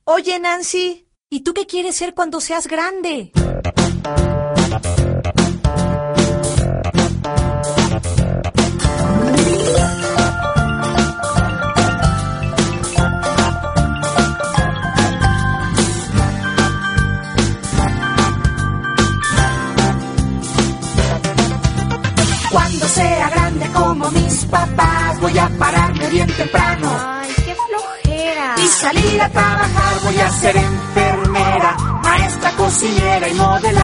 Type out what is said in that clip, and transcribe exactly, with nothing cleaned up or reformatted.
Oye, Nancy, ¿y tú qué quieres ser cuando seas grande? Cuando sea grande como mis papás, voy a pararme bien temprano. Ay, qué flojera. Y salir a trabajar, voy a ser enfermera, maestra, cocinera y modelar.